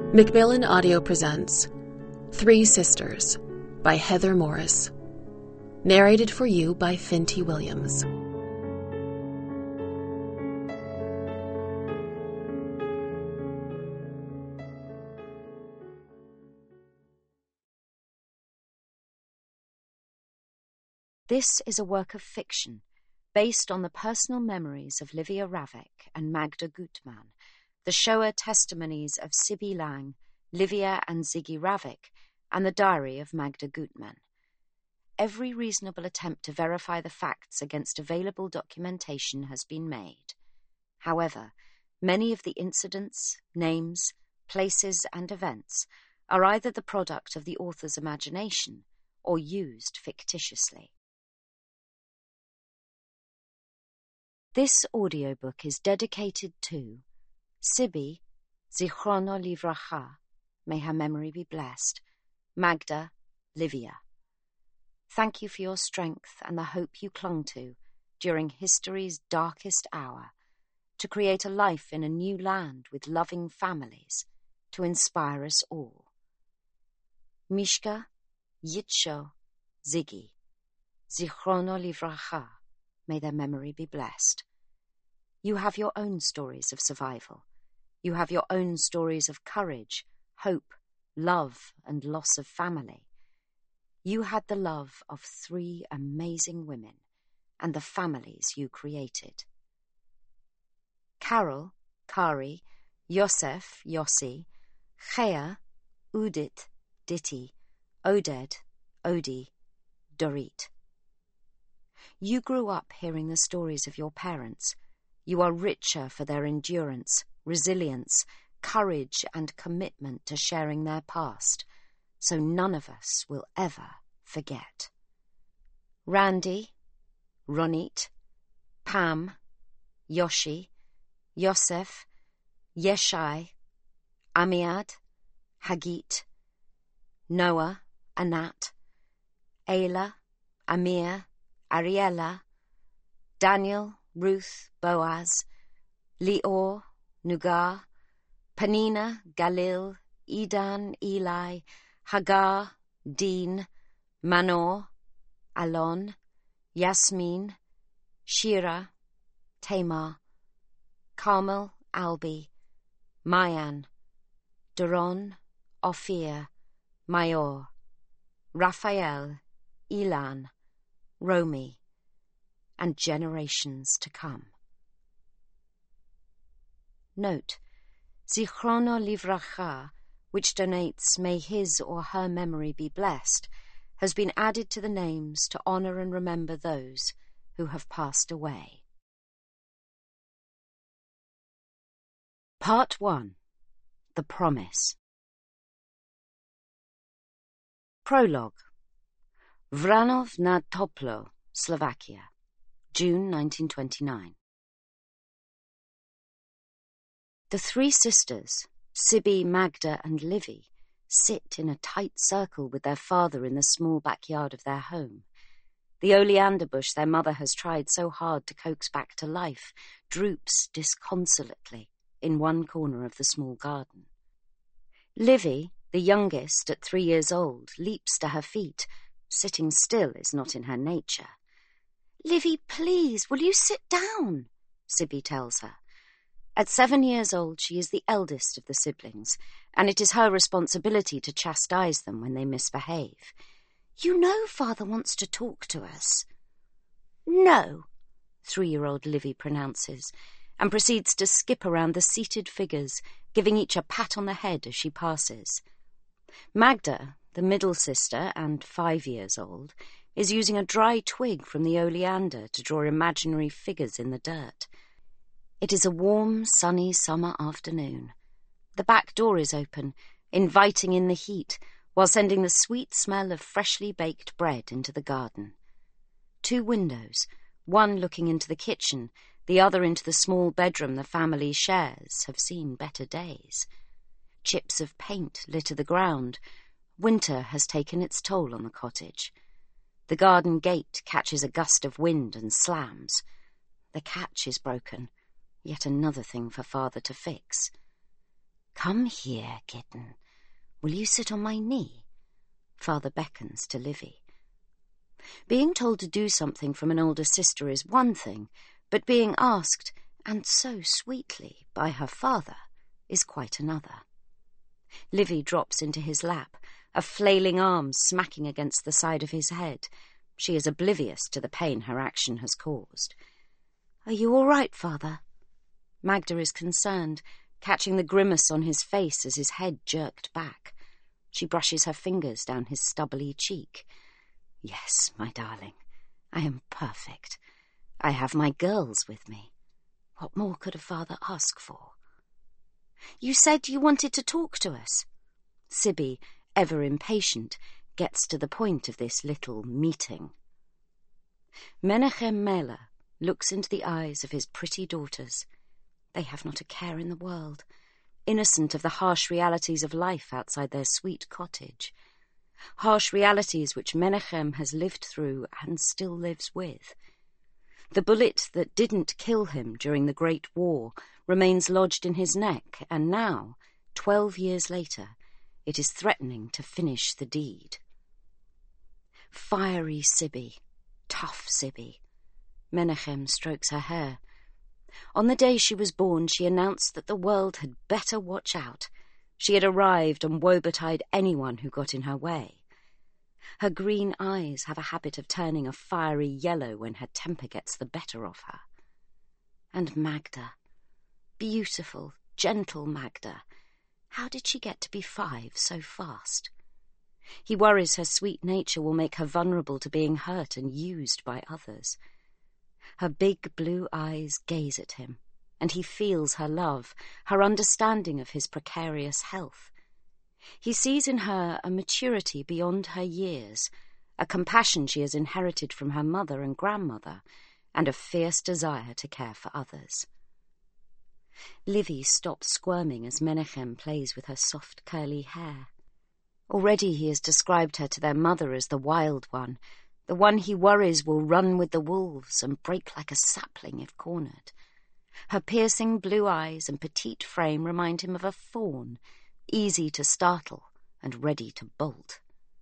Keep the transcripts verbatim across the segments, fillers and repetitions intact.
Macmillan Audio presents Three Sisters by Heather Morris. Narrated for you by Finty Williams. This is a work of fiction based on the personal memories of Livia Ravik and Magda Gutman, the Shoah testimonies of Sibylle Lang, Livia and Ziggy Ravik, and the diary of Magda Gutman. Every reasonable attempt to verify the facts against available documentation has been made. However, many of the incidents, names, places, and events are either the product of the author's imagination or used fictitiously. This audiobook is dedicated to Sibi, Zichrono Livracha, may her memory be blessed, Magda, Livia. Thank you for your strength and the hope you clung to during history's darkest hour, to create a life in a new land with loving families, to inspire us all. Mishka, Yitsho, Ziggy, Zichrono Livracha, may their memory be blessed. You have your own stories of survival. You have your own stories of courage, hope, love, and loss of family. You had the love of three amazing women and the families you created. Carol, Kari, Yosef, Yossi, Chea, Udit, Ditti, Oded, Odi, Dorit. You grew up hearing the stories of your parents. You are richer for their endurance, resilience, courage, and commitment to sharing their past, so none of us will ever forget. Randy, Ronit, Pam, Yoshi, Yosef, Yeshai, Amiad, Hagit, Noah, Anat, Ayla, Amir, Ariella, Daniel, Ruth, Boaz, Lior, Nugar, Panina, Galil, Edan, Eli, Hagar, Dean, Manor, Alon, Yasmin, Shira, Tamar, Carmel, Albi, Mayan, Duron, Ophir, Mayor, Raphael, Elan, Romy, and generations to come. Note: Zichrono Livracha, which donates "May his or her memory be blessed," has been added to the names to honour and remember those who have passed away. Part one. The Promise. Prologue. Vranov nad Toplo, Slovakia, June nineteen twenty-nine. The three sisters, Sibi, Magda, and Livy, sit in a tight circle with their father in the small backyard of their home. The oleander bush their mother has tried so hard to coax back to life droops disconsolately in one corner of the small garden. Livy, the youngest at three years old, leaps to her feet. Sitting still is not in her nature. "Livy, please, will you sit down?" Sibi tells her. At seven years old, she is the eldest of the siblings, and it is her responsibility to chastise them when they misbehave. "You know Father wants to talk to us." "No," three-year-old Livy pronounces, and proceeds to skip around the seated figures, giving each a pat on the head as she passes. Magda, the middle sister and five years old, is using a dry twig from the oleander to draw imaginary figures in the dirt. It is a warm, sunny summer afternoon. The back door is open, inviting in the heat, while sending the sweet smell of freshly baked bread into the garden. Two windows, one looking into the kitchen, the other into the small bedroom the family shares, have seen better days. Chips of paint litter the ground. Winter has taken its toll on the cottage. The garden gate catches a gust of wind and slams. The catch is broken. Yet another thing for Father to fix. Come here, kitten. Will you sit on my knee? Father beckons to Livy. Being told to do something from an older sister is one thing, but being asked, and so sweetly, by her father is quite another. Livy drops into his lap, a flailing arm smacking against the side of his head. She is oblivious to the pain her action has caused. Are you all right, Father? Magda is concerned, catching the grimace on his face as his head jerked back. She brushes her fingers down his stubbly cheek. Yes, my darling, I am perfect. I have my girls with me. What more could a father ask for? You said you wanted to talk to us. Sibby, ever impatient, gets to the point of this little meeting. Menachem Mela looks into the eyes of his pretty daughters. They have not a care in the world, innocent of the harsh realities of life outside their sweet cottage, harsh realities which Menachem has lived through and still lives with. The bullet that didn't kill him during the Great War remains lodged in his neck, and now, twelve years later, it is threatening to finish the deed. Fiery Sibby, tough Sibby. Menachem strokes her hair. On the day she was born, she announced that the world had better watch out. She had arrived and woe betide anyone who got in her way. Her green eyes have a habit of turning a fiery yellow when her temper gets the better of her. And Magda, beautiful, gentle Magda, how did she get to be five so fast? He worries her sweet nature will make her vulnerable to being hurt and used by others. Her big blue eyes gaze at him, and he feels her love, her understanding of his precarious health. He sees in her a maturity beyond her years, a compassion she has inherited from her mother and grandmother, and a fierce desire to care for others. Livy stops squirming as Menachem plays with her soft curly hair. Already he has described her to their mother as the wild one, the one he worries will run with the wolves and break like a sapling if cornered. Her piercing blue eyes and petite frame remind him of a fawn, easy to startle and ready to bolt.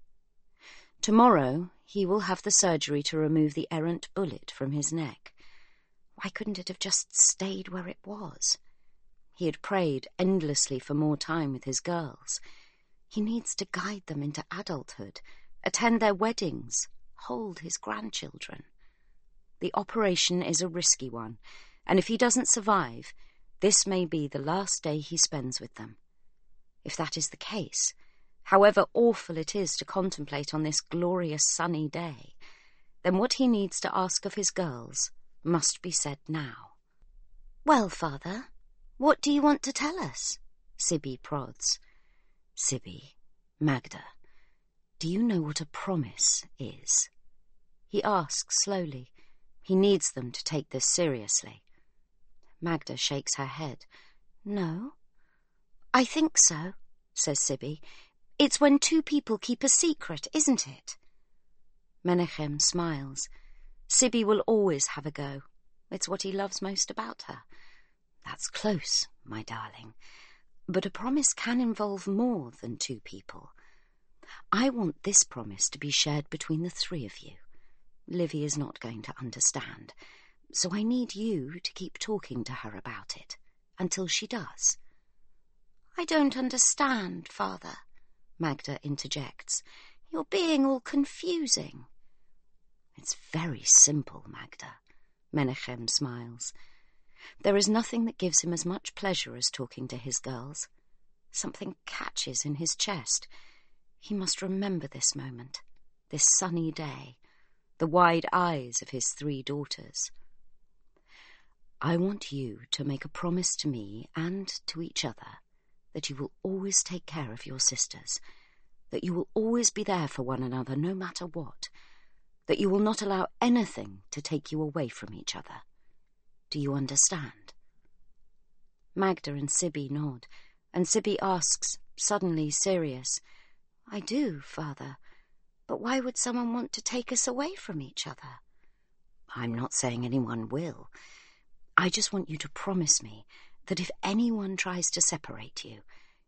Tomorrow he will have the surgery to remove the errant bullet from his neck. Why couldn't it have just stayed where it was? He had prayed endlessly for more time with his girls. He needs to guide them into adulthood, attend their weddings, hold his grandchildren. The operation is a risky one, and if he doesn't survive, this may be the last day he spends with them. If that is the case, however awful it is to contemplate on this glorious sunny day, then what he needs to ask of his girls must be said now. Well, Father, what do you want to tell us? Sibby prods. Sibby, Magda, do you know what a promise is? He asks slowly. He needs them to take this seriously. Magda shakes her head. No. I think so, says Sibby. It's when two people keep a secret, isn't it? Menachem smiles. Sibby will always have a go. It's what he loves most about her. That's close, my darling. But a promise can involve more than two people. I want this promise to be shared between the three of you. Livy is not going to understand, so I need you to keep talking to her about it, until she does. I don't understand, Father, Magda interjects. You're being all confusing. It's very simple, Magda. Menachem smiles. There is nothing that gives him as much pleasure as talking to his girls. Something catches in his chest. He must remember this moment, this sunny day, the wide eyes of his three daughters. I want you to make a promise to me and to each other that you will always take care of your sisters, that you will always be there for one another no matter what, that you will not allow anything to take you away from each other. Do you understand? Magda and Sibby nod, and Sibby asks, suddenly serious, I do, Father, but why would someone want to take us away from each other? I'm not saying anyone will. I just want you to promise me that if anyone tries to separate you,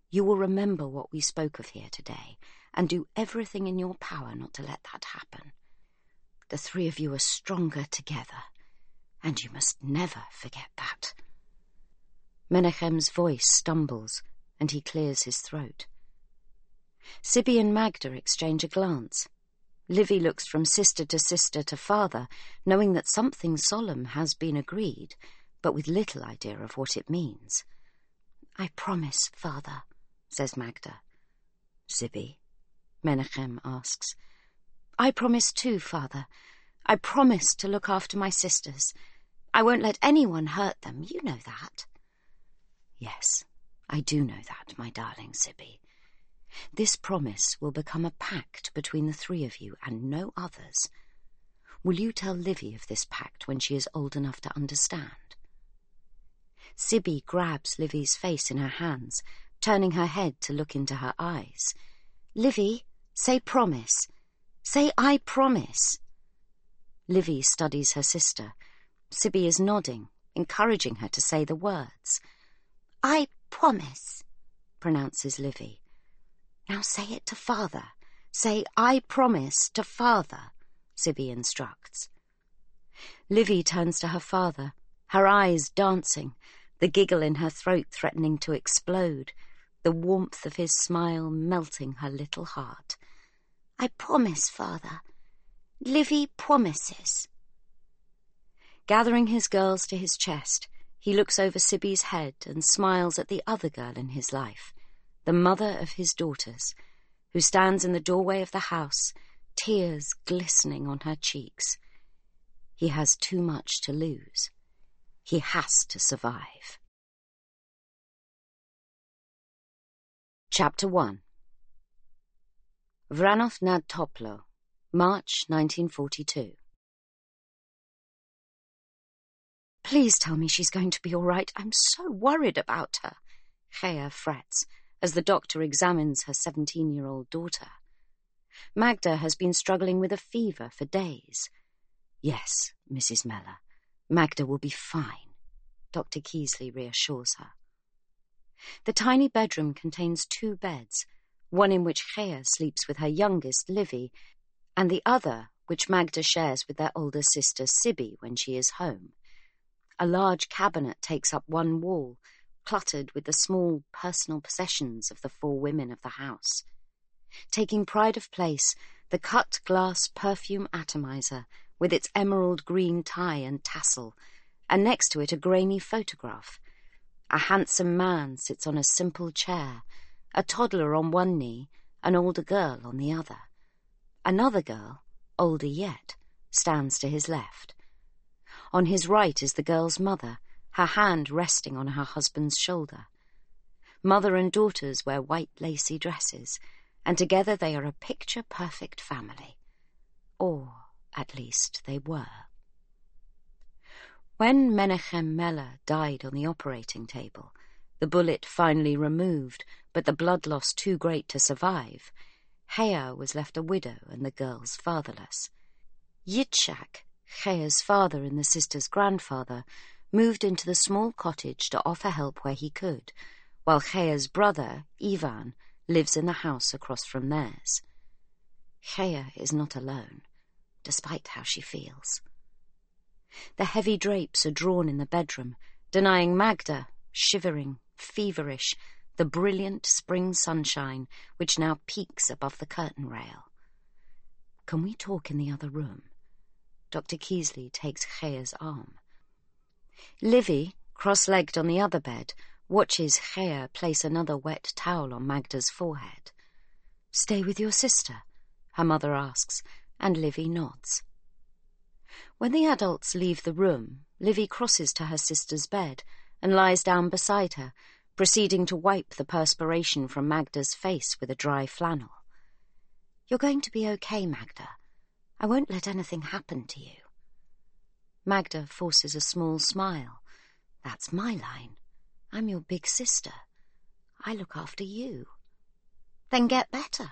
You will remember what we spoke of here today, and do everything in your power not to let that happen. The three of you are stronger together, and you must never forget that." Menachem's voice stumbles, and he clears his throat. Sibby and Magda exchange a glance. Livy looks from sister to sister to father, knowing that something solemn has been agreed, but with little idea of what it means. "I promise, father," says Magda. "Sibby?" Menachem asks. "I promise too, father. I promise to look after my sisters. I won't let anyone hurt them, you know that." "Yes, I do know that, my darling Sibby. This promise will become a pact between the three of you and no others. Will you tell Livy of this pact when she is old enough to understand?" Sibby grabs Livy's face in her hands, turning her head to look into her eyes. "Livy, say promise. Say I promise." Livy studies her sister. Sibby is nodding, encouraging her to say the words. "I promise," pronounces Livy. "Now say it to father. Say I promise to father," Sibby instructs. Livy turns to her father, her eyes dancing, the giggle in her throat threatening to explode, the warmth of his smile melting her little heart. "I promise, father. Livy promises." Gathering his girls to his chest, he looks over Sibby's head and smiles at the other girl in his life, the mother of his daughters, who stands in the doorway of the house, tears glistening on her cheeks. He has too much to lose. He has to survive. Chapter one. Vranov nad Toplo, March nineteen forty-two. "Please tell me she's going to be all right. I'm so worried about her," Chaya frets as the doctor examines her seventeen-year-old daughter. Magda has been struggling with a fever for days. "Yes, Missus Meller, Magda will be fine," Doctor Keasley reassures her. The tiny bedroom contains two beds, one in which Chaya sleeps with her youngest, Livy, and the other which Magda shares with their older sister, Sibby, when she is home. A large cabinet takes up one wall, cluttered with the small personal possessions of the four women of the house. Taking pride of place, the cut-glass perfume atomizer with its emerald green tie and tassel, and next to it a grainy photograph. A handsome man sits on a simple chair, a toddler on one knee, an older girl on the other. Another girl, older yet, stands to his left. On his right is the girl's mother, her hand resting on her husband's shoulder. Mother and daughters wear white lacy dresses, and together they are a picture-perfect family. Or, at least, they were. When Menachem Meller died on the operating table, the bullet finally removed, but the blood loss too great to survive, Chaya was left a widow and the girls fatherless. Yitzhak, Chaya's father and the sister's grandfather, moved into the small cottage to offer help where he could, while Chaya's brother, Ivan, lives in the house across from theirs. Chaya is not alone, despite how she feels. The heavy drapes are drawn in the bedroom, denying Magda, shivering, feverish, the brilliant spring sunshine which now peeks above the curtain rail. "Can we talk in the other room?" Doctor Keasley takes Chaya's arm. Livy, cross-legged on the other bed, watches Chaya place another wet towel on Magda's forehead. "Stay with your sister?" her mother asks, and Livy nods. When the adults leave the room, Livy crosses to her sister's bed and lies down beside her, proceeding to wipe the perspiration from Magda's face with a dry flannel. "You're going to be okay, Magda. I won't let anything happen to you." Magda forces a small smile. "That's my line. I'm your big sister. I look after you." "Then get better."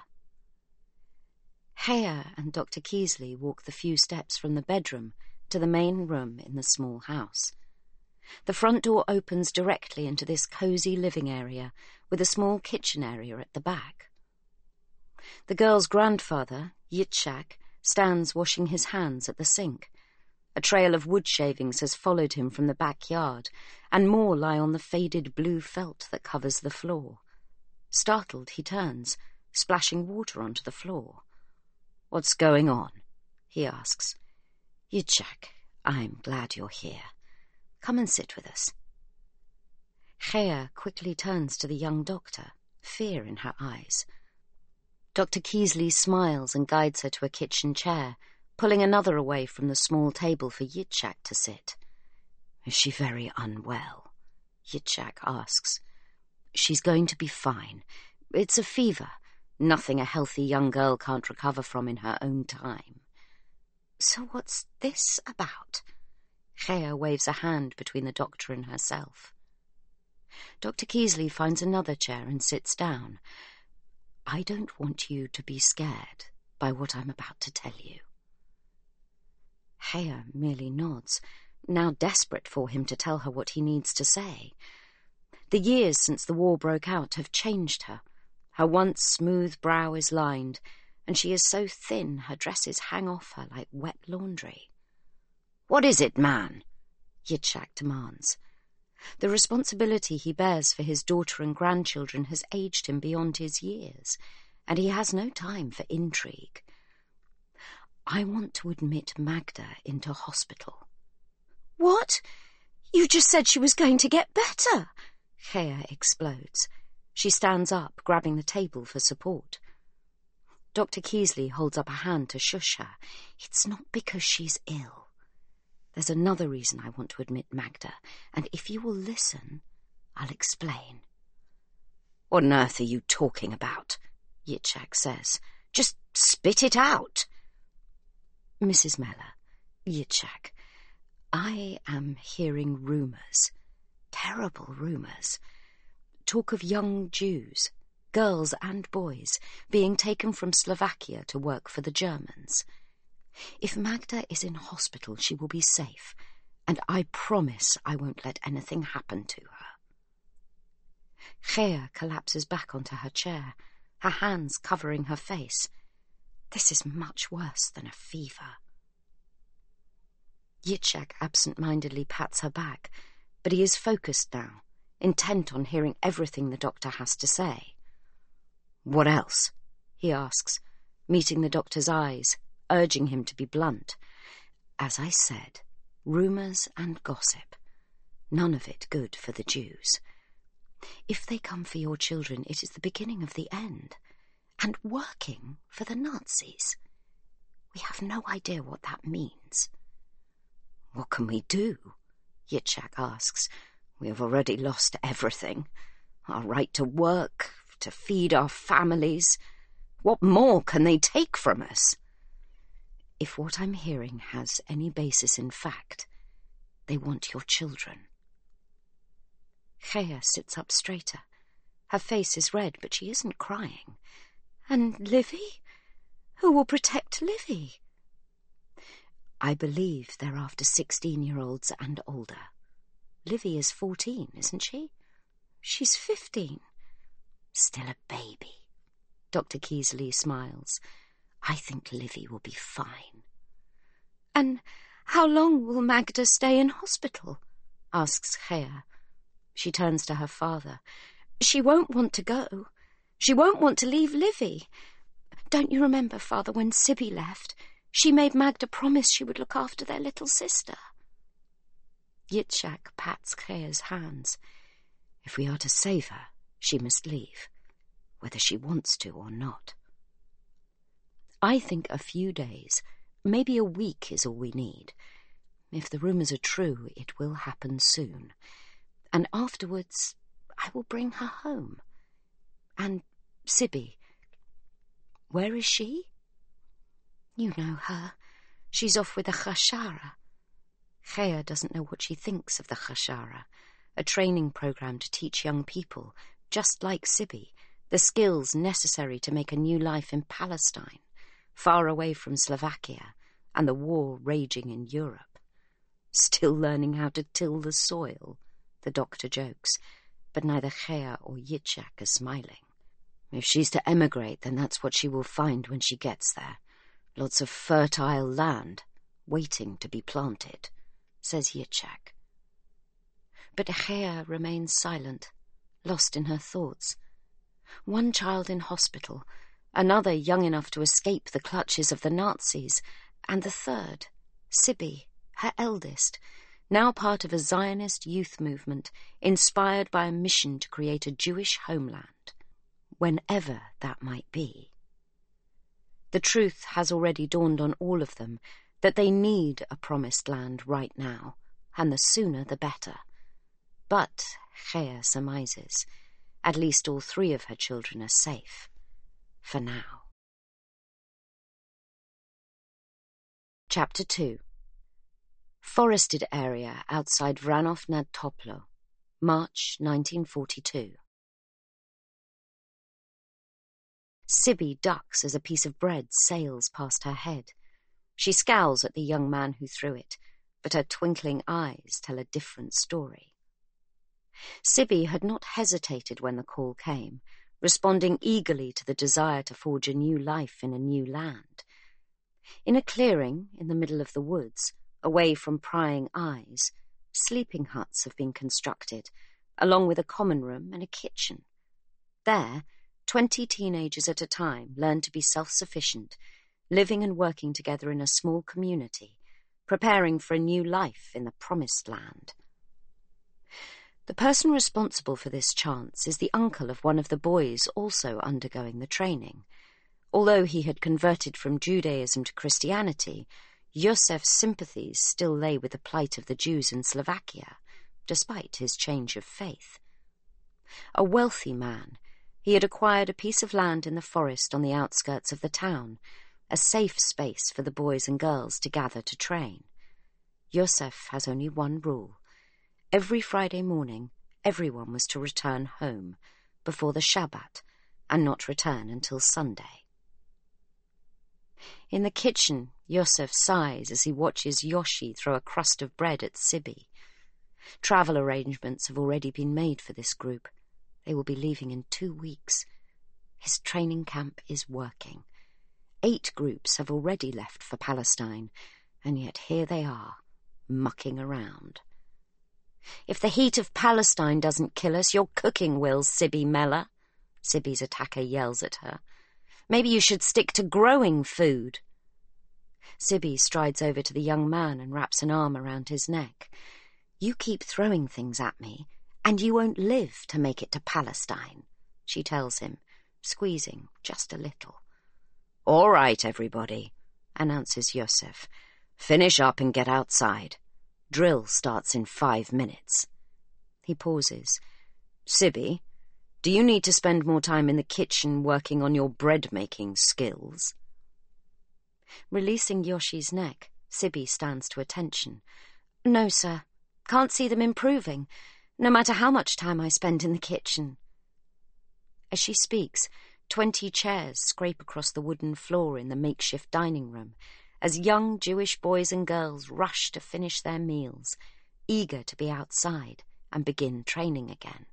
Chaya and Doctor Keasley walk the few steps from the bedroom to the main room in the small house. The front door opens directly into this cosy living area, with a small kitchen area at the back. The girl's grandfather, Yitzhak, stands washing his hands at the sink. A trail of wood shavings has followed him from the backyard, and more lie on the faded blue felt that covers the floor. Startled, he turns, splashing water onto the floor. "What's going on?" he asks. "Yitzhak, I'm glad you're here. Come and sit with us." Chaya quickly turns to the young doctor, fear in her eyes. Doctor Keasley smiles and guides her to a kitchen chair, pulling another away from the small table for Yitzhak to sit. "Is she very unwell?" Yitzhak asks. "She's going to be fine. It's a fever, nothing a healthy young girl can't recover from in her own time." "So what's this about?" Chaya waves a hand between the doctor and herself. Doctor Keasley finds another chair and sits down. "I don't want you to be scared by what I'm about to tell you." Chaya merely nods, now desperate for him to tell her what he needs to say. The years since the war broke out have changed her. Her once smooth brow is lined, and she is so thin her dresses hang off her like wet laundry. "What is it, man?" Yitzhak demands. The responsibility he bears for his daughter and grandchildren has aged him beyond his years, and he has no time for intrigue. "I want to admit Magda into hospital." "What? You just said she was going to get better!" Chaya explodes. She stands up, grabbing the table for support. Doctor Keasley holds up a hand to shush her. "It's not because she's ill. There's another reason I want to admit Magda, and if you will listen, I'll explain." "What on earth are you talking about?" Yitzhak says. "Just spit it out." "Missus Meller, Yitzhak, I am hearing rumours, terrible rumours. Talk of young Jews, girls and boys, being taken from Slovakia to work for the Germans. If Magda is in hospital, she will be safe, and I promise I won't let anything happen to her." Chaya collapses back onto her chair, her hands covering her face. This is much worse than a fever. Yitzhak absent-mindedly pats her back, but he is focused now, intent on hearing everything the doctor has to say. "What else?" he asks, meeting the doctor's eyes, urging him to be blunt. "As I said, rumours and gossip. None of it good for the Jews. If they come for your children, it is the beginning of the end. And working for the Nazis. We have no idea what that means." "What can we do?" Yitzhak asks. "We have already lost everything. Our right to work, to feed our families. What more can they take from us?" "If what I'm hearing has any basis in fact, they want your children." Chaya sits up straighter. Her face is red, but she isn't crying. "And Livy? Who will protect Livy?" "I believe they're after sixteen-year-olds and older. Livy is fourteen, isn't she?" "She's fifteen." "Still a baby." Doctor Keasley smiles. "I think Livy will be fine." "And how long will Magda stay in hospital?" asks Chaya. She turns to her father. "She won't want to go. She won't want to leave Livy. Don't you remember, Father, when Sibby left, she made Magda promise she would look after their little sister?" Yitzhak pats Chaya's hands. "If we are to save her, she must leave, whether she wants to or not. I think a few days, maybe a week, is all we need. If the rumours are true, it will happen soon. And afterwards, I will bring her home. And Sibby, where is she?" "You know her. She's off with the Chashara." Chaya doesn't know what she thinks of the Chashara, a training program to teach young people, just like Sibby, the skills necessary to make a new life in Palestine, far away from Slovakia and the war raging in Europe. "Still learning how to till the soil," the doctor jokes, but neither Chea or Yitzhak are smiling. If she's to emigrate, then that's what she will find when she gets there. Lots of fertile land, waiting to be planted, says Yitzhak. But Chea remains silent, lost in her thoughts. One child in hospital, another young enough to escape the clutches of the Nazis, and the third, Sibi, her eldest, now part of a Zionist youth movement inspired by a mission to create a Jewish homeland, whenever that might be. The truth has already dawned on all of them that they need a promised land right now, and the sooner the better. But, Chea surmises, at least all three of her children are safe. For now. Chapter two. Forested area outside Vranov nad Toplo, March nineteen forty-two. Sibi ducks as a piece of bread sails past her head. She scowls at the young man who threw it, but her twinkling eyes tell a different story. Sibi had not hesitated when the call came, responding eagerly to the desire to forge a new life in a new land. In a clearing in the middle of the woods, away from prying eyes, sleeping huts have been constructed, along with a common room and a kitchen. There, twenty teenagers at a time learn to be self-sufficient, living and working together in a small community, preparing for a new life in the promised land. The person responsible for this chance is the uncle of one of the boys also undergoing the training. Although he had converted from Judaism to Christianity, Yosef's sympathies still lay with the plight of the Jews in Slovakia, despite his change of faith. A wealthy man, he had acquired a piece of land in the forest on the outskirts of the town, a safe space for the boys and girls to gather to train. Yosef has only one rule. Every Friday morning, everyone was to return home before the Shabbat and not return until Sunday. In the kitchen, Yosef sighs as he watches Yoshi throw a crust of bread at Sibi. Travel arrangements have already been made for this group. They will be leaving in two weeks. His training camp is working. Eight groups have already left for Palestine, and yet here they are, mucking around. If the heat of Palestine doesn't kill us, your cooking will, Sibi Mella, Sibi's attacker yells at her. Maybe you should stick to growing food. Sibi strides over to the young man and wraps an arm around his neck. You keep throwing things at me, and you won't live to make it to Palestine, she tells him, squeezing just a little. All right, everybody, announces Yosef. Finish up and get outside. Drill starts in five minutes. He pauses. Sibi, do you need to spend more time in the kitchen working on your bread-making skills? Releasing Yoshi's neck, Sibi stands to attention. No, sir. Can't see them improving, no matter how much time I spend in the kitchen. As she speaks, twenty chairs scrape across the wooden floor in the makeshift dining room, as young Jewish boys and girls rush to finish their meals, eager to be outside and begin training again.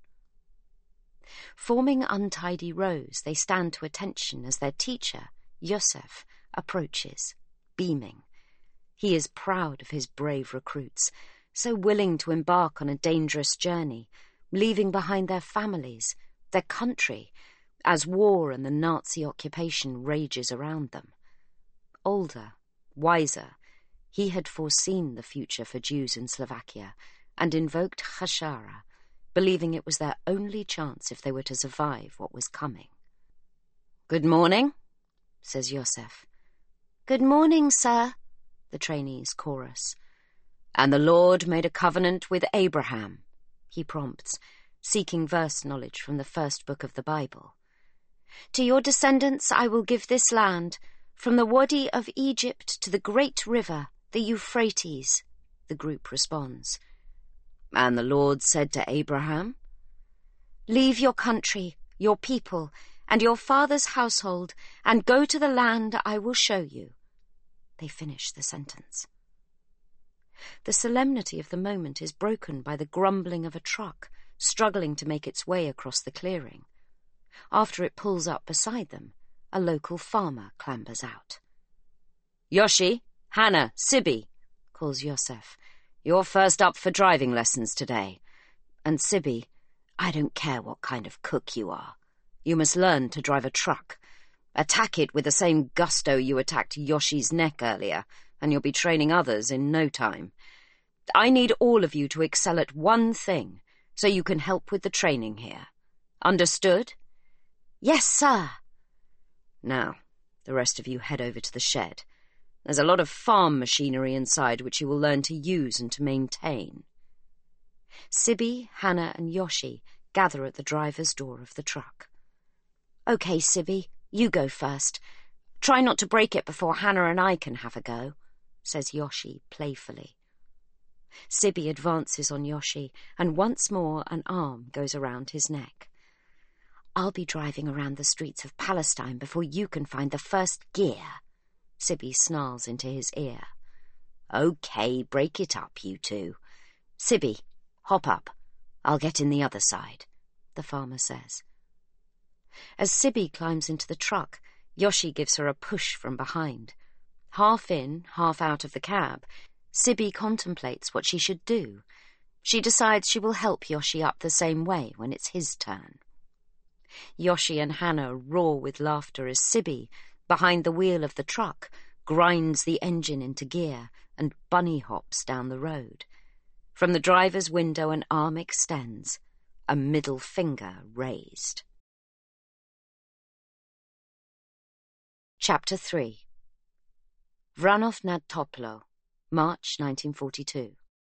Forming untidy rows, they stand to attention as their teacher, Yosef, approaches, beaming. He is proud of his brave recruits, so willing to embark on a dangerous journey, leaving behind their families, their country, as war and the Nazi occupation rages around them. Older, wiser, he had foreseen the future for Jews in Slovakia and invoked Chashara, believing it was their only chance if they were to survive what was coming. Good morning, says Yosef. Good morning, sir, the trainees chorus. And the Lord made a covenant with Abraham, he prompts, seeking verse knowledge from the first book of the Bible. To your descendants I will give this land, from the Wadi of Egypt to the great river, the Euphrates, the group responds. And the Lord said to Abraham, Leave your country, your people, and your father's household, and go to the land I will show you. They finish the sentence. The solemnity of the moment is broken by the grumbling of a truck, struggling to make its way across the clearing. After it pulls up beside them, a local farmer clambers out. "Yoshi, Hannah, Sibby," calls Yosef. "You're first up for driving lessons today. And Sibby, I don't care what kind of cook you are. You must learn to drive a truck. Attack it with the same gusto you attacked Yoshi's neck earlier, and you'll be training others in no time. I need all of you to excel at one thing, so you can help with the training here. Understood?" "Yes, sir." "Now, the rest of you head over to the shed. There's a lot of farm machinery inside which you will learn to use and to maintain." Sibby, Hannah, and Yoshi gather at the driver's door of the truck. "Okay, Sibby, you go first. Try not to break it before Hannah and I can have a go," says Yoshi playfully. Sibby advances on Yoshi, and once more an arm goes around his neck. "I'll be driving around the streets of Palestine before you can find the first gear," Sibby snarls into his ear. "Okay, break it up, you two. Sibby, hop up. I'll get in the other side," the farmer says. As Sibby climbs into the truck, Yoshi gives her a push from behind. Half in, half out of the cab, Sibby contemplates what she should do. She decides she will help Yoshi up the same way when it's his turn. Yoshi and Hannah roar with laughter as Sibby, behind the wheel of the truck, grinds the engine into gear and bunny hops down the road. From the driver's window an arm extends, a middle finger raised. Chapter three. Vranov nad Toplo, March nineteen forty-two.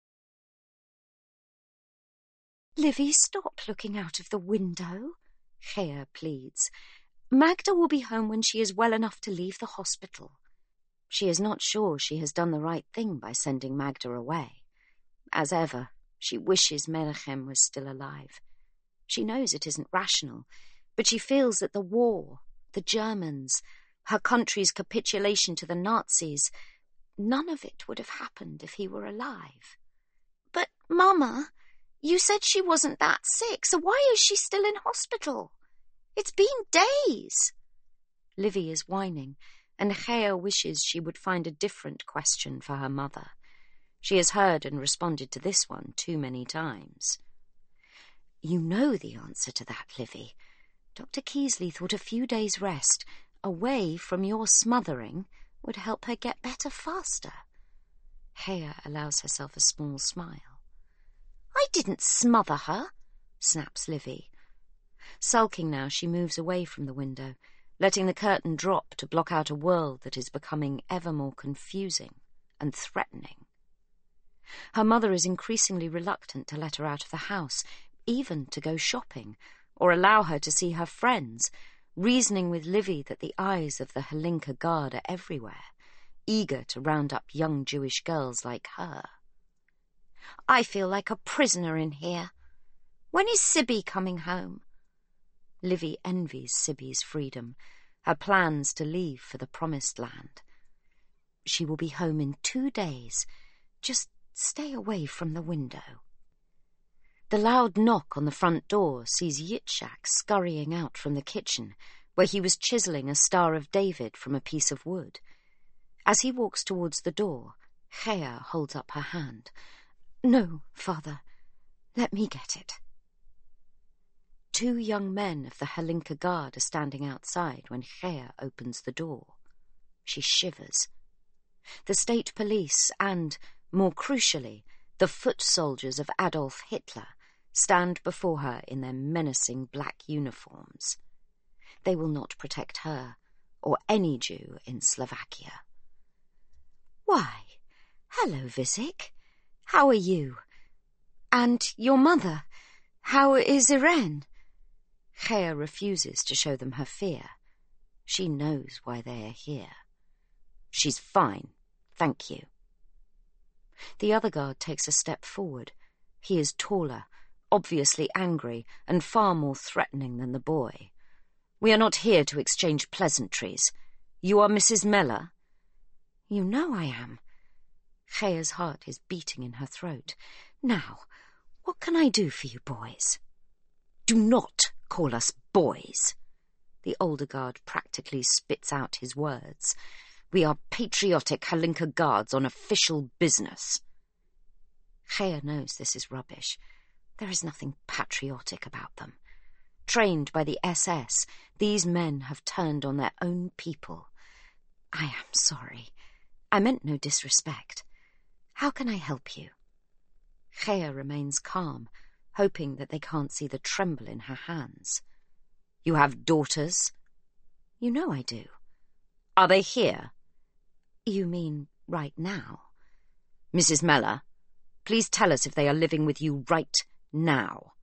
"Livy, stop looking out of the window," Chea pleads. "Magda will be home when she is well enough to leave the hospital." She is not sure she has done the right thing by sending Magda away. As ever, she wishes Menachem was still alive. She knows it isn't rational, but she feels that the war, the Germans, her country's capitulation to the Nazis, none of it would have happened if he were alive. "But, Mama, you said she wasn't that sick, so why is she still in hospital? It's been days." Livy is whining, and Chea wishes she would find a different question for her mother. She has heard and responded to this one too many times. "You know the answer to that, Livy. Doctor Keasley thought a few days' rest, away from your smothering, would help her get better faster." Chea allows herself a small smile. "I didn't smother her," snaps Livy. Sulking now, she moves away from the window, letting the curtain drop to block out a world that is becoming ever more confusing and threatening. Her mother is increasingly reluctant to let her out of the house, even to go shopping, or allow her to see her friends, reasoning with Livy that the eyes of the Helinka Guard are everywhere, eager to round up young Jewish girls like her. "I feel like a prisoner in here. When is Sibby coming home?" Livy envies Sibby's freedom, her plans to leave for the promised land. "She will be home in two days. Just stay away from the window." The loud knock on the front door sees Yitzhak scurrying out from the kitchen, where he was chiselling a Star of David from a piece of wood. As he walks towards the door, Chea holds up her hand. "No, Father, let me get it." Two young men of the Helinka Guard are standing outside when Chea opens the door. She shivers. The state police and, more crucially, the foot soldiers of Adolf Hitler stand before her in their menacing black uniforms. They will not protect her, or any Jew in Slovakia. "Why, hello, Visick. How are you? And your mother, how is Irene?" Chea refuses to show them her fear. She knows why they are here. "She's fine, thank you." The other guard takes a step forward. He is taller, obviously angry, and far more threatening than the boy. "We are not here to exchange pleasantries. You are Missus Meller?" "You know I am." Chea's heart is beating in her throat. "Now, What can I do for you, boys? Do not call us boys. The older guard practically spits out his words. We are patriotic Halinka guards on official business. Chea knows this is rubbish. There is nothing patriotic about them. Trained by the S S, these men have turned on their own people. I am sorry. I meant no disrespect. How can I help you? Chea remains calm, hoping that they can't see the tremble in her hands. You have daughters? You know I do. Are they here? You mean right now? Missus Mellor, please tell us if they are living with you right now.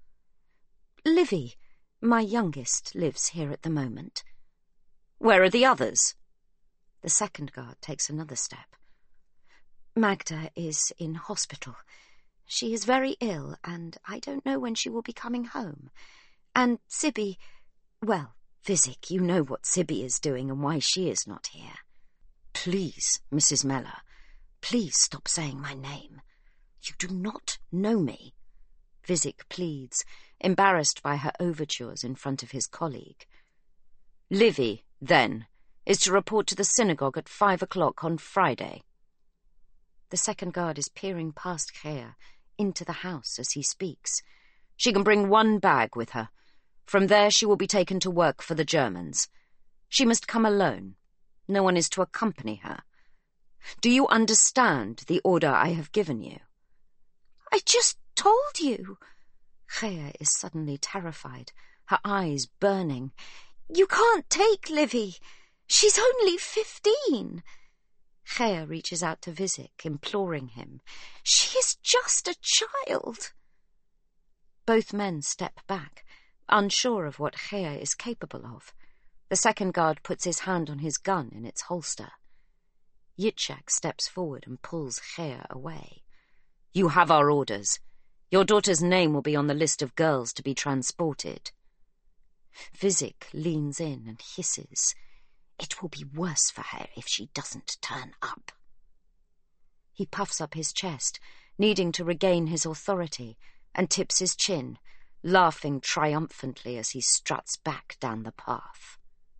Livy, my youngest, lives here at the moment. Where are the others? The second guard takes another step. Magda is in hospital. She is very ill, and I don't know when she will be coming home. And Sibby, well, Physic, you know what Sibby is doing and why she is not here. Please, Missus Mellor, please stop saying my name. You do not know me. Physic pleads, embarrassed by her overtures in front of his colleague. Livy, then, is to report to the synagogue at five o'clock on Friday. The second guard is peering past Chea into the house as he speaks. She can bring one bag with her. From there she will be taken to work for the Germans. She must come alone. No one is to accompany her. Do you understand the order I have given you? I just told you. Chea is suddenly terrified, her eyes burning. You can't take Livy. She's only fifteen. Chea reaches out to Physic, imploring him. She is just a child. Both men step back, unsure of what Chea is capable of. The second guard puts his hand on his gun in its holster. Yitzhak steps forward and pulls Chea away. You have our orders. Your daughter's name will be on the list of girls to be transported. Physic leans in and hisses. It will be worse for her if she doesn't turn up. He puffs up his chest, needing to regain his authority, and tips his chin, laughing triumphantly as he struts back down the path.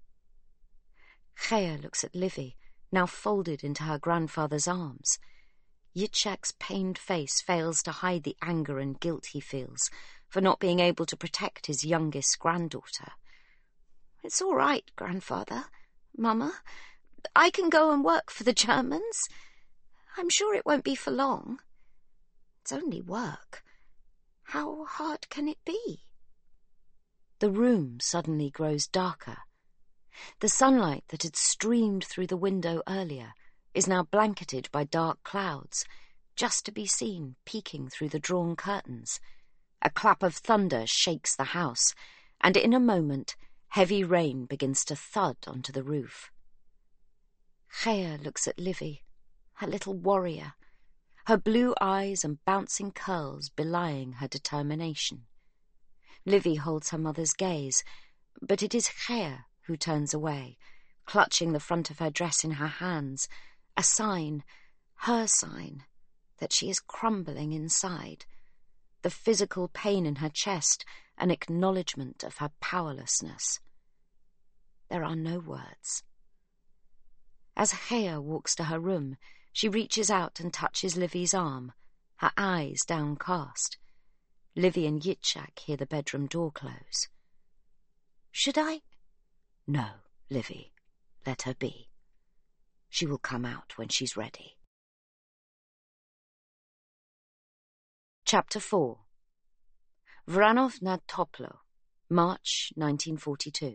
Chea looks at Livy, now folded into her grandfather's arms. Yitzhak's pained face fails to hide the anger and guilt he feels for not being able to protect his youngest granddaughter. It's all right, Grandfather, Mama. I can go and work for the Germans. I'm sure it won't be for long. It's only work. How hard can it be? The room suddenly grows darker. The sunlight that had streamed through the window earlier is now blanketed by dark clouds, just to be seen peeking through the drawn curtains. A clap of thunder shakes the house, and in a moment heavy rain begins to thud onto the roof. Chea looks at Livy, her little warrior, her blue eyes and bouncing curls belying her determination. Livy holds her mother's gaze, but it is Chea who turns away, clutching the front of her dress in her hands, a sign, her sign, that she is crumbling inside, the physical pain in her chest an acknowledgement of her powerlessness. There are no words. As Chea walks to her room, she reaches out and touches Livy's arm, her eyes downcast. Livy and Yitzhak hear the bedroom door close. Should I? No, Livy, let her be. She will come out when she's ready. Chapter four. Vranov nad Toplo, March nineteen forty-two.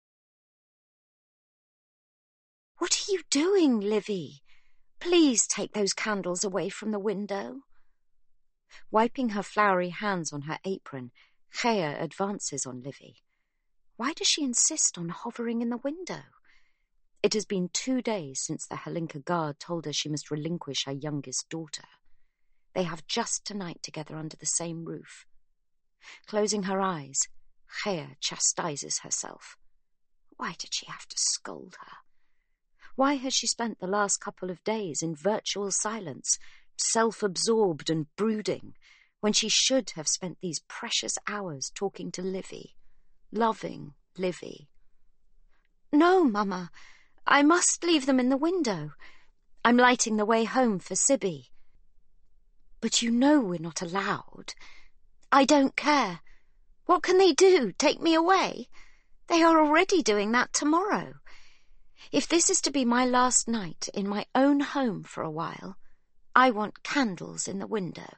What are you doing, Livy? Please take those candles away from the window. Wiping her floury hands on her apron, Chea advances on Livy. Why does she insist on hovering in the window? It has been two days since the Halinka guard told her she must relinquish her youngest daughter. They have just tonight together under the same roof. Closing her eyes, Chea chastises herself. Why did she have to scold her? Why has she spent the last couple of days in virtual silence, self-absorbed and brooding, when she should have spent these precious hours talking to Livy, loving Livy. "No, Mama, I must leave them in the window. I'm lighting the way home for Sibby." "But you know we're not allowed." "I don't care. What can they do? Take me away? They are already doing that tomorrow. If this is to be my last night in my own home for a while, I want candles in the window."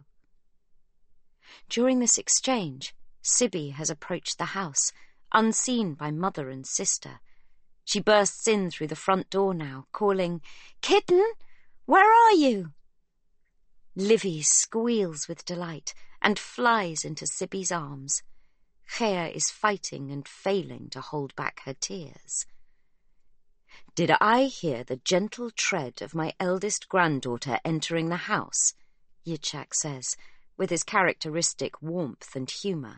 During this exchange, Sibby has approached the house, unseen by mother and sister. She bursts in through the front door now, calling, "Kitten, where are you?" Livy squeals with delight and flies into Sibby's arms. Chea is fighting and failing to hold back her tears. "Did I hear the gentle tread of my eldest granddaughter entering the house?" Yitzhak says, with his characteristic warmth and humour.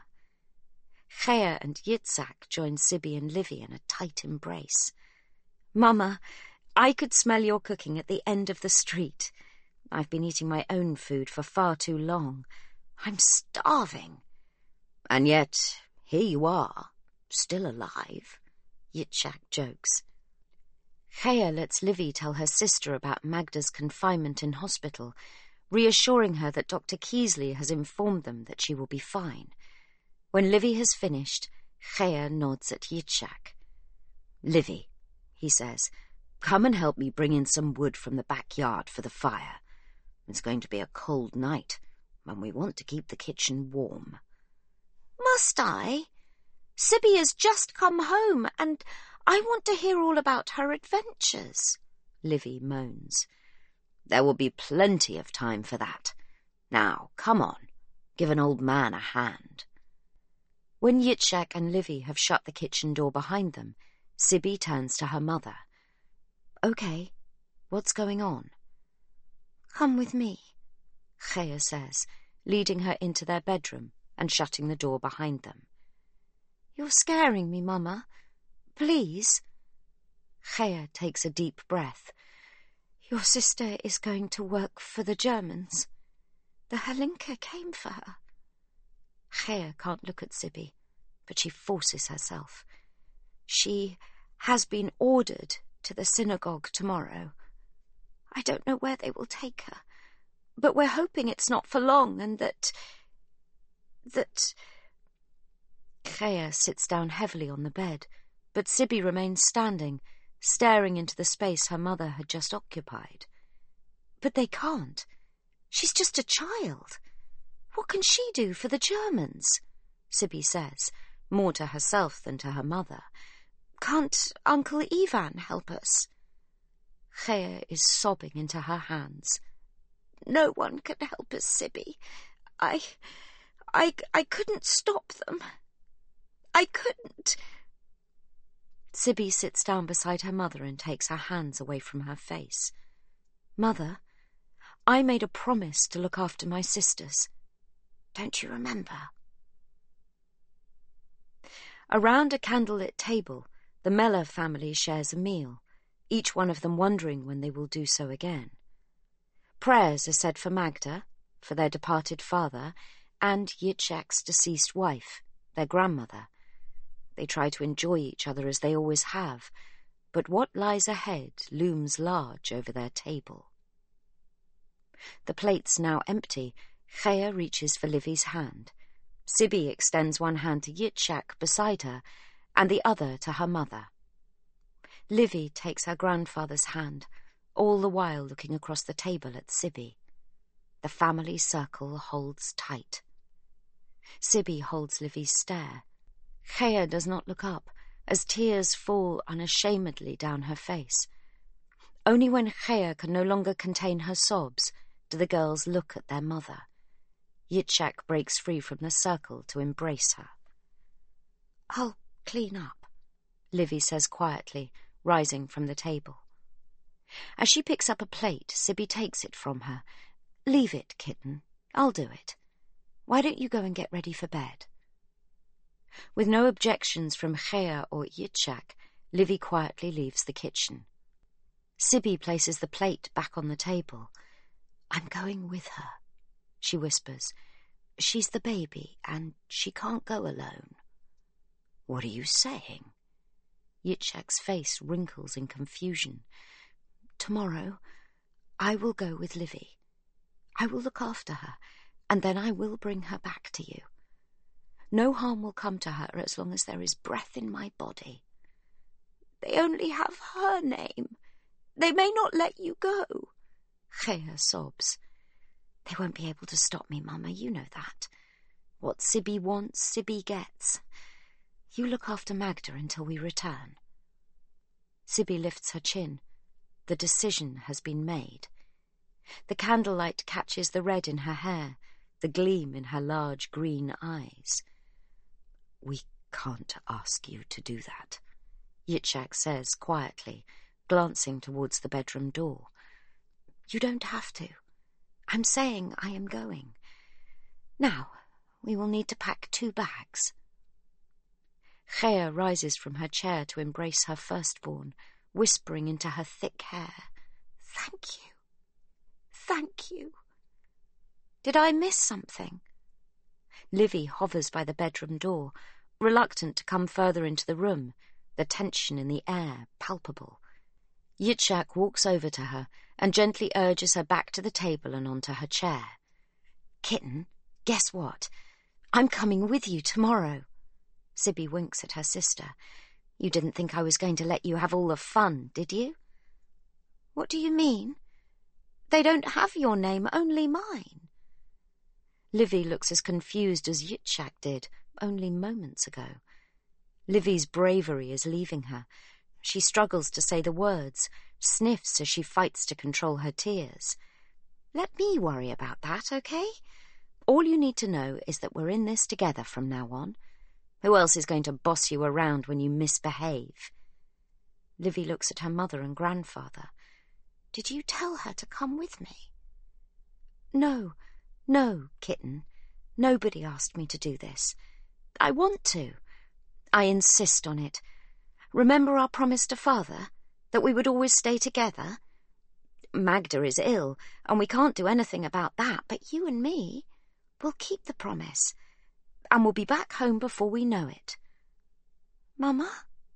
Chea and Yitzhak join Sibby and Livy in a tight embrace. "Mama, I could smell your cooking at the end of the street. I've been eating my own food for far too long. I'm starving." "And yet, here you are, still alive," Yitzhak jokes. Chea lets Livy tell her sister about Magda's confinement in hospital, reassuring her that Doctor Keasley has informed them that she will be fine. When Livy has finished, Chea nods at Yitzhak. "Livy," he says, "come and help me bring in some wood from the backyard for the fire. It's going to be a cold night, and we want to keep the kitchen warm." "Must I? Sibby has just come home, and I want to hear all about her adventures," Livy moans. "There will be plenty of time for that. Now, come on, give an old man a hand." When Yitzhak and Livy have shut the kitchen door behind them, Sibby turns to her mother. "Okay, what's going on?" "Come with me," Chea says, leading her into their bedroom and shutting the door behind them. "You're scaring me, Mama. Please." Chea takes a deep breath. "Your sister is going to work for the Germans. The Helinka came for her." Chea can't look at Sibby, but she forces herself. "She has been ordered to the synagogue tomorrow. I don't know where they will take her, but we're hoping it's not for long and that... that... Chea sits down heavily on the bed, but Sibby remains standing, staring into the space her mother had just occupied. "But they can't. She's just a child. What can she do for the Germans?" Sibby says, more to herself than to her mother. "Can't Uncle Ivan help us?" Chea is sobbing into her hands. "No one can help us, Sibby. I... I... I couldn't stop them. I couldn't." Sibby sits down beside her mother and takes her hands away from her face. "Mother, I made a promise to look after my sisters. Don't you remember?" Around a candlelit table, the Meller family shares a meal, each one of them wondering when they will do so again. Prayers are said for Magda, for their departed father, and Yitzhak's deceased wife, their grandmother. They try to enjoy each other as they always have, but what lies ahead looms large over their table. The plates now empty, Chea reaches for Livy's hand. Sibby extends one hand to Yitzhak beside her, and the other to her mother. Livy takes her grandfather's hand, all the while looking across the table at Sibby. The family circle holds tight. Sibby holds Livy's stare. Chea does not look up, as tears fall unashamedly down her face. Only when Chea can no longer contain her sobs do the girls look at their mother. Yitzhak breaks free from the circle to embrace her. "I'll clean up," Livy says quietly, rising from the table. As she picks up a plate, Sibby takes it from her. "Leave it, kitten. I'll do it. Why don't you go and get ready for bed?" With no objections from Chea or Yitzhak, Livy quietly leaves the kitchen. Sibby places the plate back on the table. "I'm going with her," she whispers. She's the baby, and she can't go alone. What are you saying? Yitzhak's face wrinkles in confusion. Tomorrow, I will go with Livy. I will look after her, and then I will bring her back to you. No harm will come to her as long as there is breath in my body. They only have her name. They may not let you go. Chaya sobs. They won't be able to stop me, Mama, you know that. What Sibby wants, Sibby gets. You look after Magda until we return. Sibby lifts her chin. The decision has been made. The candlelight catches the red in her hair, the gleam in her large green eyes. We can't ask you to do that, Yitzhak says quietly, glancing towards the bedroom door. You don't have to. I'm saying I am going. Now, we will need to pack two bags. Chaya rises from her chair to embrace her firstborn, whispering into her thick hair, Thank you. Thank you. Did I miss something? Livy hovers by the bedroom door, reluctant to come further into the room, the tension in the air palpable. Yitzhak walks over to her and gently urges her back to the table and onto her chair. Kitten, guess what? I'm coming with you tomorrow. Sibby winks at her sister. You didn't think I was going to let you have all the fun, did you? What do you mean? They don't have your name, only mine. Livy looks as confused as Yitzhak did only moments ago. Livy's bravery is leaving her. She struggles to say the words, sniffs as she fights to control her tears. Let me worry about that, okay? All you need to know is that we're in this together from now on. Who else is going to boss you around when you misbehave? Livy looks at her mother and grandfather. Did you tell her to come with me? No, no, kitten. Nobody asked me to do this. I want to. I insist on it. Remember our promise to Father, that we would always stay together? Magda is ill, and we can't do anything about that, but you and me, we'll keep the promise, and we'll be back home before we know it. Mama?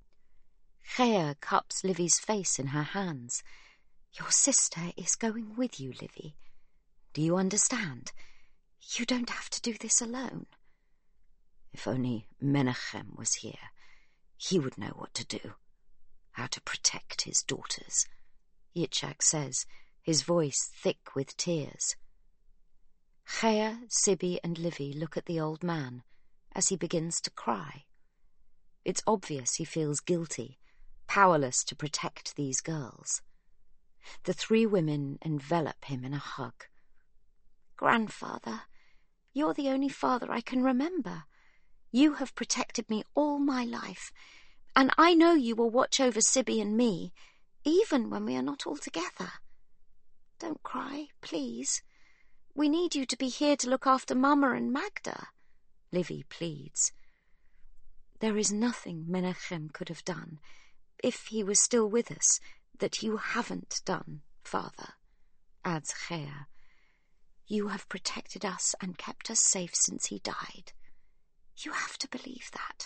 Chaya cups Livy's face in her hands. Your sister is going with you, Livy. Do you understand? You don't have to do this alone. If only Menachem was here, he would know what to do, how to protect his daughters, Yitzhak says, his voice thick with tears. Chaya, Sibby and Livy look at the old man as he begins to cry. It's obvious he feels guilty, powerless to protect these girls. The three women envelop him in a hug. Grandfather, you're the only father I can remember. You have protected me all my life, and I know you will watch over Sibby and me, even when we are not all together. Don't cry, please. We need you to be here to look after Mama and Magda, Livy pleads. There is nothing Menachem could have done, if he was still with us, that you haven't done, Father, adds Chaya. You have protected us and kept us safe since he died. You have to believe that.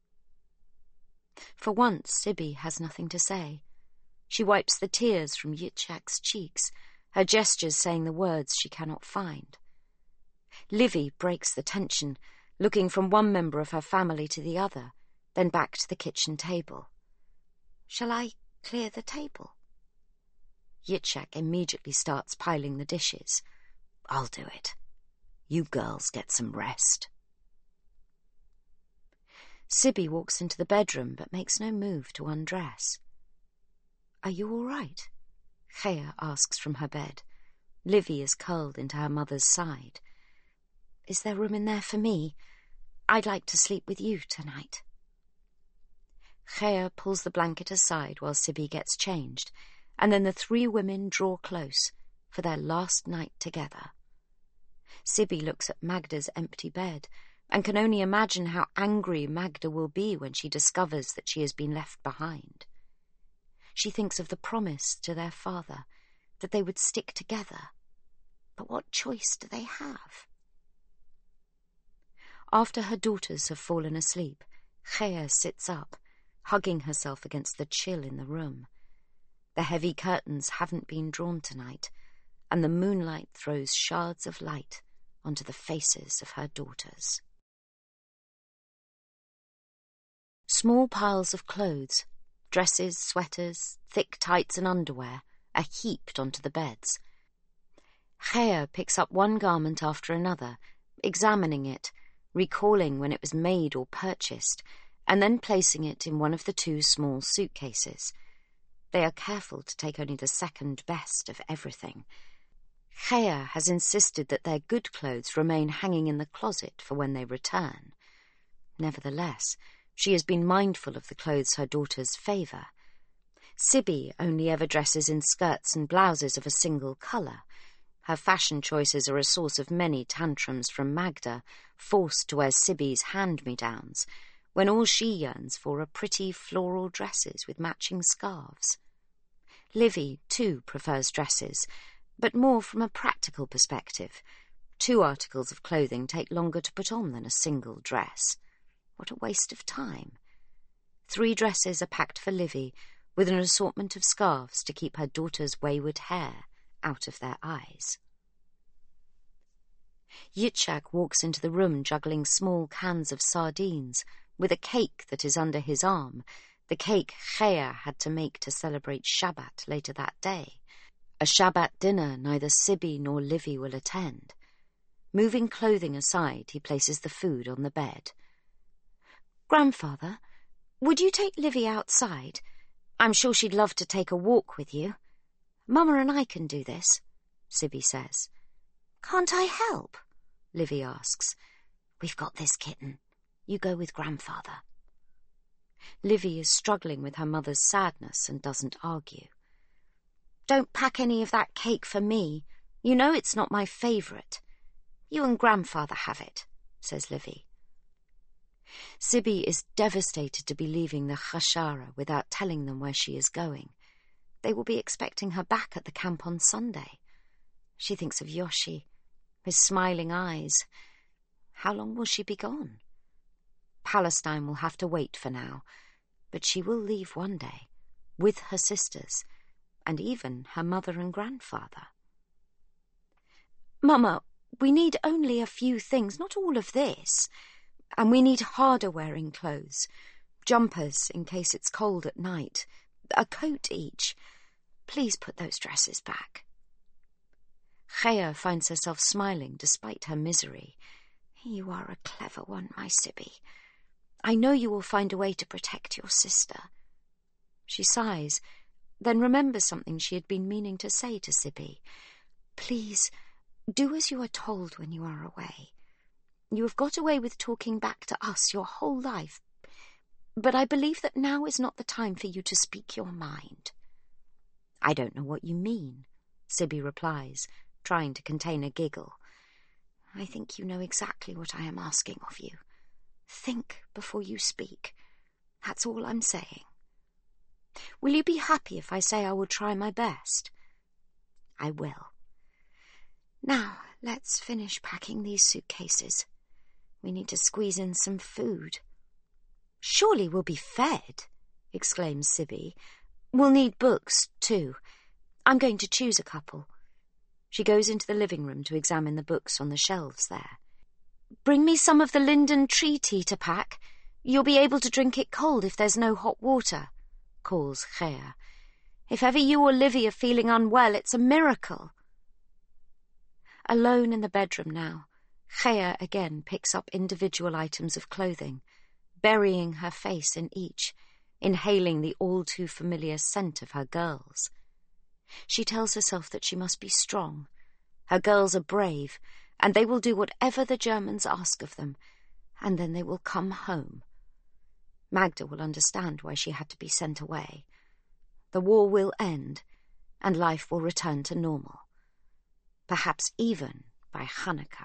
For once, Sibby has nothing to say. She wipes the tears from Yitzhak's cheeks, her gestures saying the words she cannot find. Livy breaks the tension, looking from one member of her family to the other, then back to the kitchen table. Shall I clear the table? Yitzhak immediately starts piling the dishes. I'll do it. You girls get some rest. Sibby walks into the bedroom but makes no move to undress. Are you all right? Chaya asks from her bed. Livy is curled into her mother's side. Is there room in there for me? I'd like to sleep with you tonight. Chaya pulls the blanket aside while Sibby gets changed, and then the three women draw close for their last night together. Sibby looks at Magda's empty bed and can only imagine how angry Magda will be when she discovers that she has been left behind. She thinks of the promise to their father that they would stick together. But what choice do they have? After her daughters have fallen asleep, Chea sits up, hugging herself against the chill in the room. The heavy curtains haven't been drawn tonight, and the moonlight throws shards of light onto the faces of her daughters. Small piles of clothes, dresses, sweaters, thick tights and underwear, are heaped onto the beds. Chea picks up one garment after another, examining it, recalling when it was made or purchased, and then placing it in one of the two small suitcases. They are careful to take only the second best of everything. Chea has insisted that their good clothes remain hanging in the closet for when they return. Nevertheless, she has been mindful of the clothes her daughters favour. Sibby only ever dresses in skirts and blouses of a single colour. Her fashion choices are a source of many tantrums from Magda, forced to wear Sibby's hand-me-downs, when all she yearns for are pretty floral dresses with matching scarves. Livy, too, prefers dresses, but more from a practical perspective. Two articles of clothing take longer to put on than a single dress. What a waste of time. Three dresses are packed for Livy, with an assortment of scarves to keep her daughter's wayward hair out of their eyes. Yitzhak walks into the room juggling small cans of sardines, with a cake that is under his arm, the cake Chea had to make to celebrate Shabbat later that day, a Shabbat dinner neither Sibby nor Livy will attend. Moving clothing aside, he places the food on the bed. "Grandfather, would you take Livy outside? I'm sure she'd love to take a walk with you. Mama and I can do this," Sibby says. "Can't I help?" Livy asks. "We've got this, kitten. You go with Grandfather." Livy is struggling with her mother's sadness and doesn't argue. "Don't pack any of that cake for me. You know it's not my favourite. You and Grandfather have it," says Livy. Sibby is devastated to be leaving the Chashara without telling them where she is going. They will be expecting her back at the camp on Sunday. She thinks of Yoshi, his smiling eyes. How long will she be gone? Palestine will have to wait for now, but she will leave one day, with her sisters, and even her mother and grandfather. "Mama, we need only a few things, not all of this. And we need harder-wearing clothes, jumpers in case it's cold at night, a coat each. Please put those dresses back." Chea finds herself smiling despite her misery. "You are a clever one, my Sibby. I know you will find a way to protect your sister." She sighs, then remembers something she had been meaning to say to Sibby. "Please, do as you are told when you are away. You have got away with talking back to us your whole life, but I believe that now is not the time for you to speak your mind." "I don't know what you mean," Sibby replies, trying to contain a giggle. "I think you know exactly what I am asking of you. Think before you speak. That's all I'm saying. Will you be happy if I say I will try my best?" "I will. Now, let's finish packing these suitcases. We need to squeeze in some food." "Surely we'll be fed," exclaims Sibby. "We'll need books, too. I'm going to choose a couple." She goes into the living room to examine the books on the shelves there. "Bring me some of the linden tree tea to pack. You'll be able to drink it cold if there's no hot water," calls Chea. "If ever you or Livy are feeling unwell, it's a miracle." Alone in the bedroom now, Chea again picks up individual items of clothing, burying her face in each, inhaling the all-too-familiar scent of her girls. She tells herself that she must be strong. Her girls are brave, and they will do whatever the Germans ask of them, and then they will come home. Magda will understand why she had to be sent away. The war will end, and life will return to normal. Perhaps even by Hanukkah.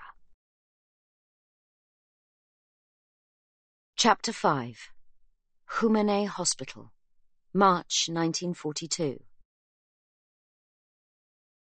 Chapter five. Humane Hospital, March nineteen forty-two.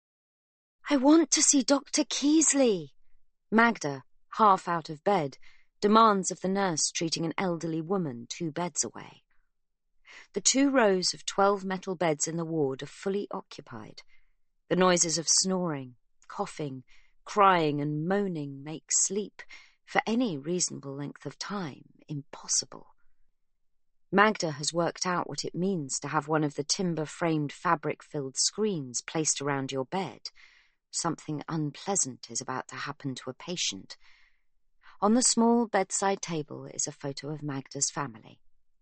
"I want to see Doctor Keasley." Magda, half out of bed, demands of the nurse treating an elderly woman two beds away. The two rows of twelve metal beds in the ward are fully occupied. The noises of snoring, coughing, crying and moaning make sleep, for any reasonable length of time, impossible. Magda has worked out what it means to have one of the timber-framed, fabric-filled screens placed around your bed. Something unpleasant is about to happen to a patient. On the small bedside table is a photo of Magda's family.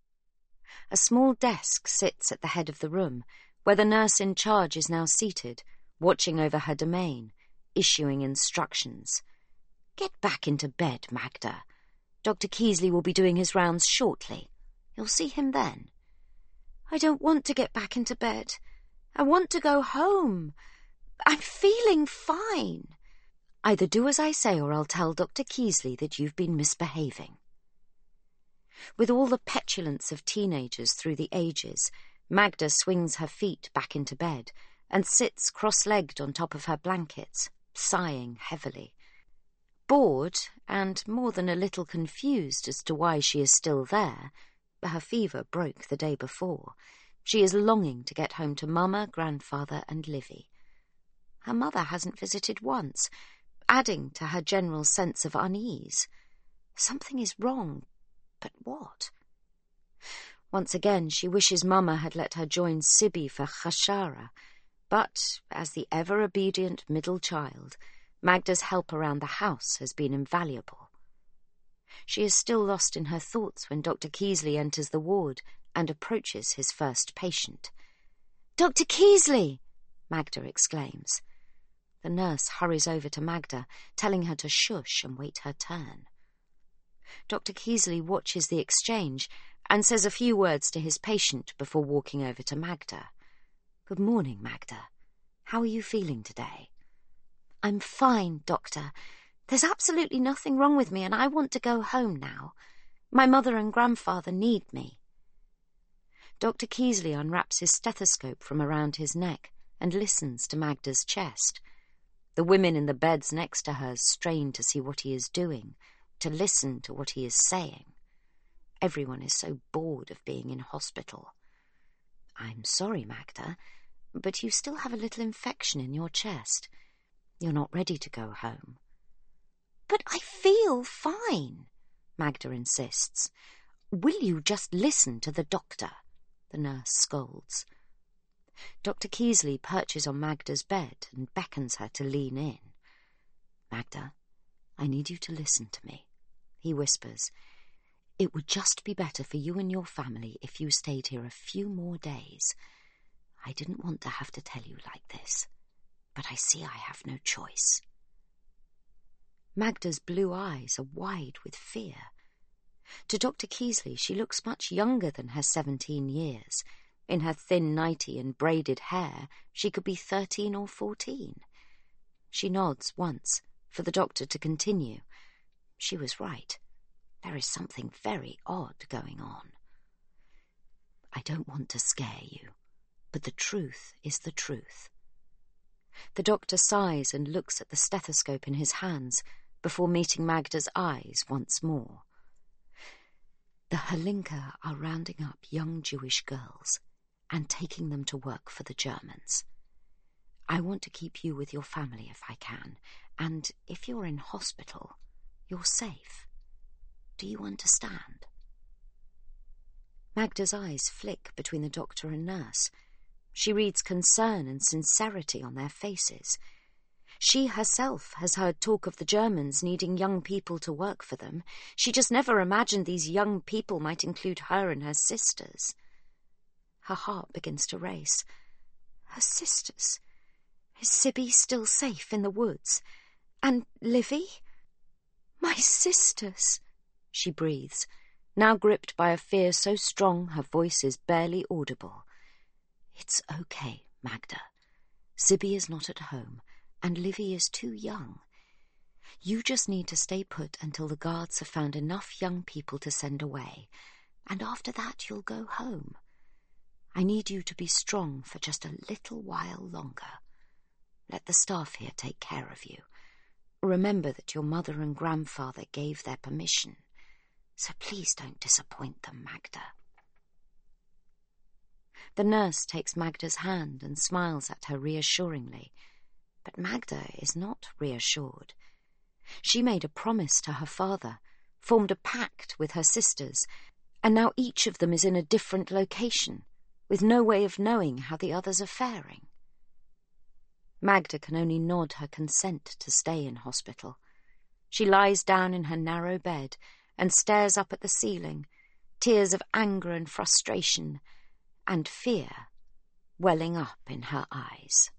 A small desk sits at the head of the room, where the nurse in charge is now seated, watching over her domain, issuing instructions. "Get back into bed, Magda. Doctor Keasley will be doing his rounds shortly. You'll see him then." "I don't want to get back into bed. I want to go home. I'm feeling fine." "Either do as I say or I'll tell Doctor Keasley that you've been misbehaving." With all the petulance of teenagers through the ages, Magda swings her feet back into bed and sits cross-legged on top of her blankets, sighing heavily. Bored, and more than a little confused as to why she is still there, her fever broke the day before, she is longing to get home to Mama, Grandfather and Livy. Her mother hasn't visited once, adding to her general sense of unease. Something is wrong, but what? Once again she wishes Mama had let her join Sibby for Khashara, but, as the ever-obedient middle child, Magda's help around the house has been invaluable. She is still lost in her thoughts when Doctor Keasley enters the ward and approaches his first patient. "Doctor Keasley!" Magda exclaims. The nurse hurries over to Magda, telling her to shush and wait her turn. Doctor Keasley watches the exchange and says a few words to his patient before walking over to Magda. "Good morning, Magda. How are you feeling today?" "I'm fine, Doctor. There's absolutely nothing wrong with me and I want to go home now. My mother and grandfather need me." Doctor Keasley unwraps his stethoscope from around his neck and listens to Magda's chest. The women in the beds next to her strain to see what he is doing, to listen to what he is saying. Everyone is so bored of being in hospital. "I'm sorry, Magda, but you still have a little infection in your chest. You're not ready to go home." "But I feel fine," Magda insists. "Will you just listen to the doctor?" the nurse scolds. Doctor Keasley perches on Magda's bed and beckons her to lean in. "Magda, I need you to listen to me," he whispers. "It would just be better for you and your family if you stayed here a few more days. I didn't want to have to tell you like this, but I see I have no choice." Magda's blue eyes are wide with fear. To Doctor Keasley she looks much younger than her seventeen years. In her thin nightie and braided hair she could be thirteen or fourteen. She nods once, for the doctor to continue. She was right. There is something very odd going on. "I don't want to scare you, but the truth is the truth." The doctor sighs and looks at the stethoscope in his hands before meeting Magda's eyes once more. "The Hlinka are rounding up young Jewish girls and taking them to work for the Germans. I want to keep you with your family if I can, and if you're in hospital, you're safe. Do you understand?" Magda's eyes flick between the doctor and nurse. She reads concern and sincerity on their faces. She herself has heard talk of the Germans needing young people to work for them. She just never imagined these young people might include her and her sisters. Her heart begins to race. Her sisters? Is Sibby still safe in the woods? And Livy? "My sisters," she breathes, now gripped by a fear so strong her voice is barely audible. "It's okay, Magda. Sibby is not at home, and Livy is too young. You just need to stay put until the guards have found enough young people to send away, and after that you'll go home. I need you to be strong for just a little while longer. Let the staff here take care of you. Remember that your mother and grandfather gave their permission. So please don't disappoint them, Magda. The nurse takes Magda's hand and smiles at her reassuringly, but Magda is not reassured. She made a promise to her father, formed a pact with her sisters, and now each of them is in a different location, with no way of knowing how the others are faring. Magda can only nod her consent to stay in hospital. She lies down in her narrow bed and stares up at the ceiling, tears of anger and frustration and fear welling up in her eyes.